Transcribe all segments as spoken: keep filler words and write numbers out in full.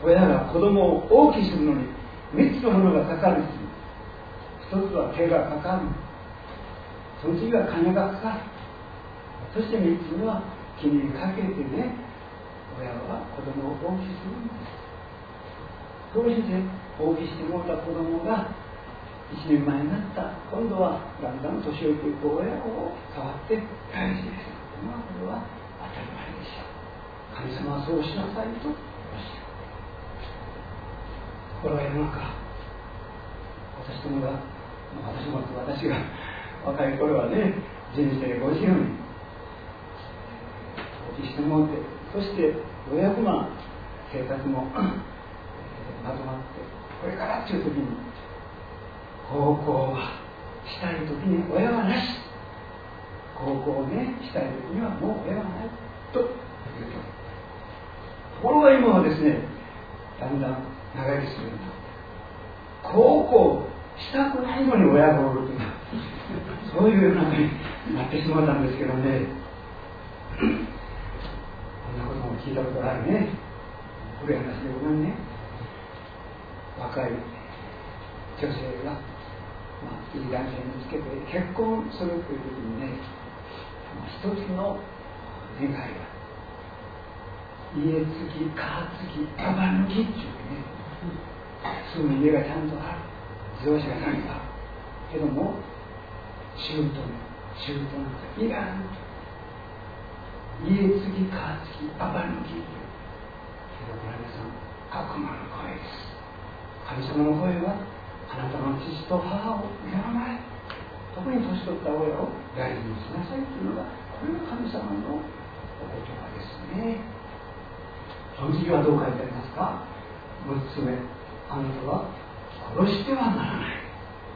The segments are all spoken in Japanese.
親が子供を大きくするのにみっつのものがかかる。一つは手がかかる、その次は金がかかる、そしてみっつ目は気にかけてね、親は子供を大きくするんです。そうして大きくしてもらった子供が一年前になった、今度はだんだん年老いていく親を変わって大事です。まあこれは当たり前でしょう。神様はそうしなさいとおっしゃる。これは世の中、私どもが、私も私が若い頃はね、人生ごじゅうねん大きくしてもらって、そしてようやくまあ生活もまとまって、これからっていう時に高校はしたい時に親はなし、高校をねしたい時にはもう親はないというと。ところが今はですね、だんだん長生きするようになって、高校したくないのに親がおるというそういう中になってしまったんですけどね、こんなことも聞いたことがあるね。古い話でごめんね。若い女性が、まあ、いい男性につけて結婚するという時にね、一つの願いが家付き、カー付き、ババ抜きっていうね、すぐ家がちゃんとある、自動車がちゃんとあるけども、中途の中途なんかいらんと、家付き、カー付き、ババ抜きっていうけど、これ皆さん悪魔の声です。神様の声はあなたの父と母を敬い、特に年取った親を大事にしなさいというのが、これが神様のお言葉ですね。その次はどう書いてありますか。むっつめ、あなたは殺してはならない。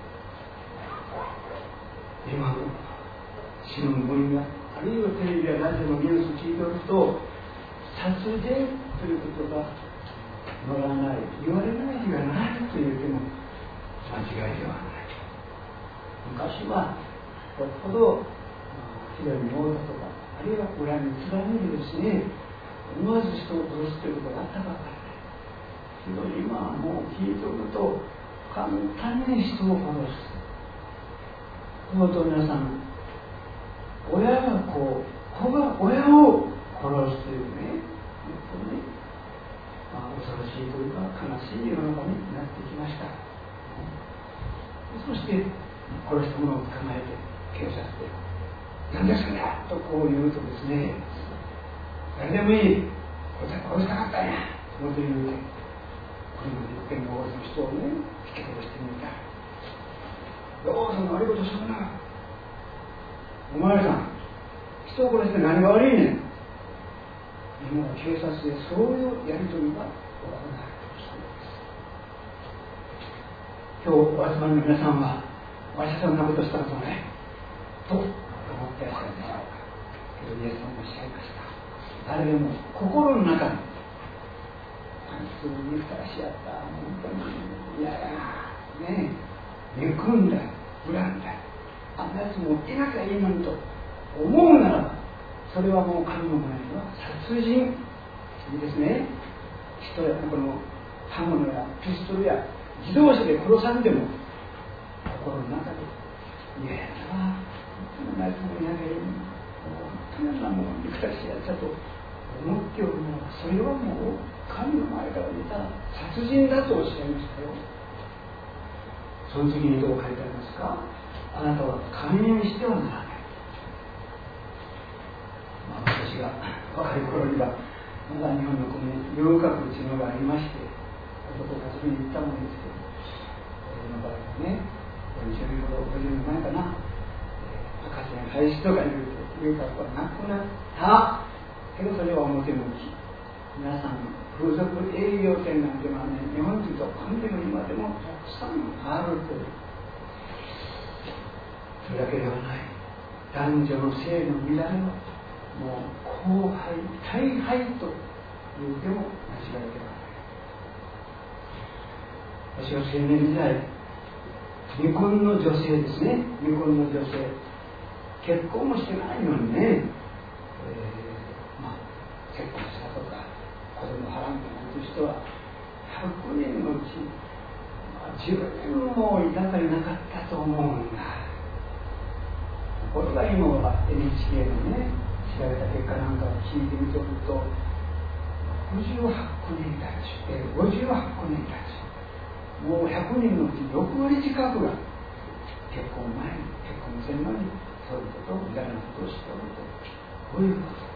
今の新聞やあるいはテレビやラジオのニュース聞いておると、殺人ということが乗らない、言われない日がないと言っても間違いではない。昔はよっぽどひどい猛打とか、あるいは恨みつらみにですね、思わず人を殺すということがあったかからね。けど今はもう聞いておると、簡単に人を殺す。とうとう皆さん、親がこう、子が親を殺すというね、本当にね、まあ、恐ろしいというか悲しい世の中になってきました。そして殺した者を捕まえて警察で「何ですかね?」とこう言うとですね、誰でもいい、こいつは殺したかったんやと思って言うて、これまで一遍の大勢の人をね引き殺してみた。どうぞ悪いことするな、お前さん人を殺して何が悪いねん。今は警察でそういうやり取りが行われているそうです。今日お集まりの皆さんは、私はそんなことしたことないと思っていらっしゃるでしょうか。けどイエス様もおっしゃいました。誰でも心の中に普通に憎たらしやった、本当に嫌やな、ねえ、憎んだ、恨んだ、あんなやつもいなきゃいいのにと思うならば、それはもう神の前には殺人にですね。人やこの刃物やピストルや自動車で殺さんでも、心の中でいやな、本当にあいつもいなきゃいいのに、本当になもう憎たらしやったと思っておるならば、それはもう神の前から見た殺人だとおっしゃいましたよ。その時にどう書いてありますか。あなたは寛容にしてはならない。まあ、私が若い頃にはまだ日本の国に遊学というのがありまして、どこか遊びに行ったものですけど、その場合はね、よんじゅうねんほどごじゅうねんまえかな、博士の廃止とかいう遊学はなくなったけど、それは表向き。皆さん風俗営業店なんてのはね、日本人と今でも今でもたくさんあるという。それだけではない。男女の性の乱れはもう荒廃、大敗と言うても間違いではない。私は青年時代、未婚の女性ですね、未婚の女性、結婚もしてないのにね、えー、まあ、結婚したとか子供を払うなんていう人はひゃくにんのうちじゅうにんもいたかいなかったと思うんだ。これが今は エヌエイチケー のね調べた結果なんかを聞いてみておくとごじゅうはちにんたち、えー、ごじゅうはちにんたち、もうひゃくにんのうちろくわり近くが結婚前に結婚前後にそういうことみたいなことをしておると、こういうこと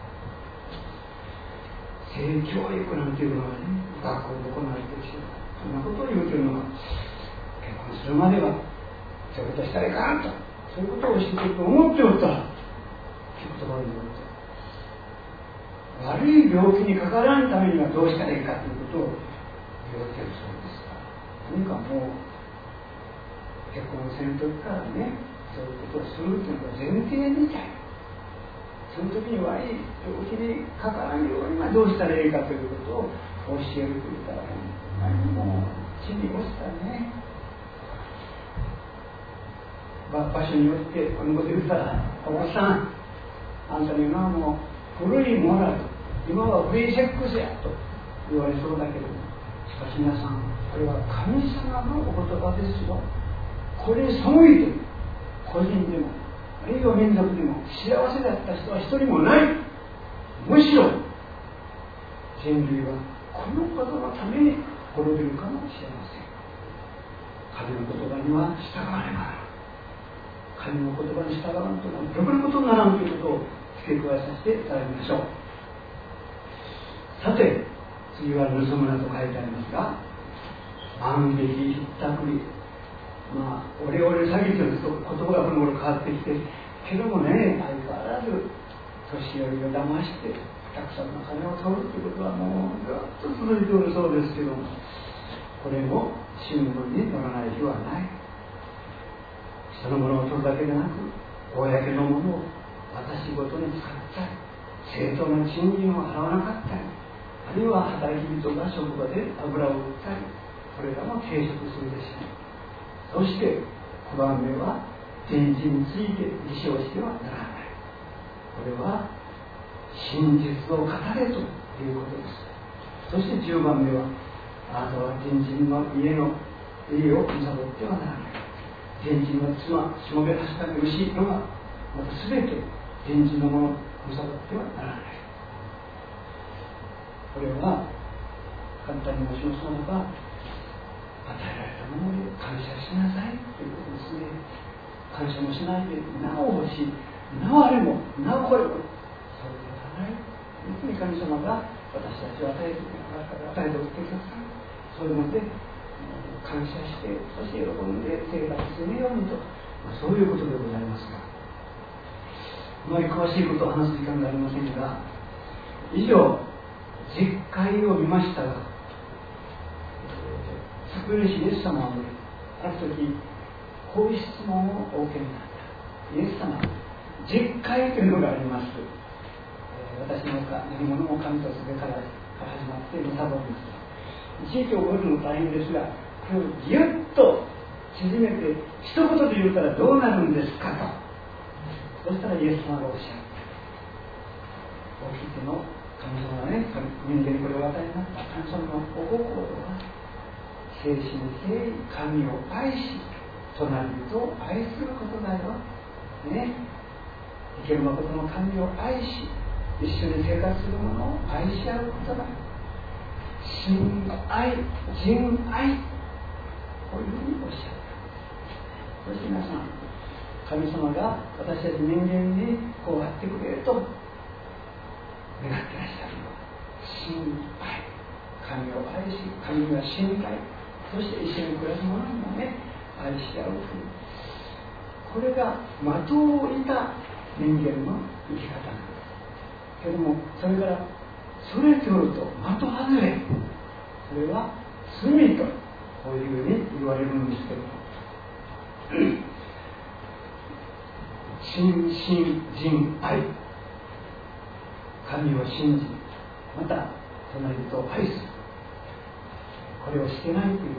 性教育なんていうのはね学校で行われてきてそんなことを言うというのは結婚するまではそういうことしたらいかんとそういうことをしていくと思っておったらという言葉によって悪い病気にかからんためにはどうしたらいいかということを言っているそうですから、何かもう結婚せん時からねそういうことをするというのが前提みたいな、その時に悪い病気にかからんようにはどうしたらいいかということを教えると言ったら何も地に落ちたね場所によってこのこと言ったらおばさんあんたに今はもう古いモラル今はフリーセックスやと言われそうだけどしかし皆さんこれは神様のお言葉ですよ。これに背いて個人でもあるいは民族でも幸せだった人は一人もない。むしろ人類はこのことのために滅びるかもしれません。神の言葉には従わねばならない。神の言葉に従わんとろくなことにならんということを付け加えさせていただきましょう。さて次は盗むなと書いてありますが、万引きひったくり、まあオレオレ詐欺という言葉がこの頃変わってきてけどもね、相変わらず年寄りを騙してたくさんの金を取るということはもうずっと続いておるそうですけども、これも新聞に載らない日はない。人のものを取るだけでなく公のものを私ごとに使ったり正当な賃金を払わなかったり、あるいは働き人が職場で油を売ったり、これらも抵触するでしょう。そしてごばんめは人事について自称してはならない。これは真実を語れということです。そしてじゅうばんめはあなたは人事の家の家を貪ってはならない。人事の妻しもべはしため牛のがまた全て人事のものを貪ってはならない。これは簡単に申しますならば与えられたもので感謝しなさいということですね。感謝もしないでなお欲しい、なおあれもなおこれもそういうことはない。いつに神様が私たちを与えて与えておいてください。そういうので感謝してそして喜んで生活するようにと、まあ、そういうことでございますが、あまり詳しいことを話す時間がありませんが、以上実会を見ましたが、救い主イエス様はある時こういう質問をお受けになった。イエス様、実会というのがあります。私の何者も神とすべから始まってむさぼります。一時覚えるの大変ですが、これをぎゅっと縮めて一言で言うたらどうなるんですかと。そしたらイエス様がおっしゃった。おきての神様がね、人間にこれを与えになった神様のお心は誠心誠意神を愛し隣人を愛することだよ。ね、生ける誠の神を愛し一緒に生活する者を愛し合うことだ。親愛、仁愛、こういうふうにおっしゃった。そして皆さん、神様が私たち人間にこうやってくれると願ってらっしゃるのは親愛、神を愛し神には信頼、そして一緒に暮らす者にもね愛し合うという、これが的を射た人間の生き方なんですけども、それからそれておると的外れ、それは罪とこういうふうに言われるんですけども、信心仁愛、神を信じまた隣人を愛する、これをしてないということ。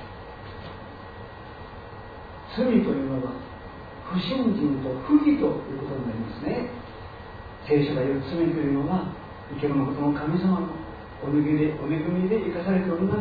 罪というのは不信心と不義ということになりますね。聖書が言う罪というのは生ける誠の神様のお恵みでお恵みで生かされておりま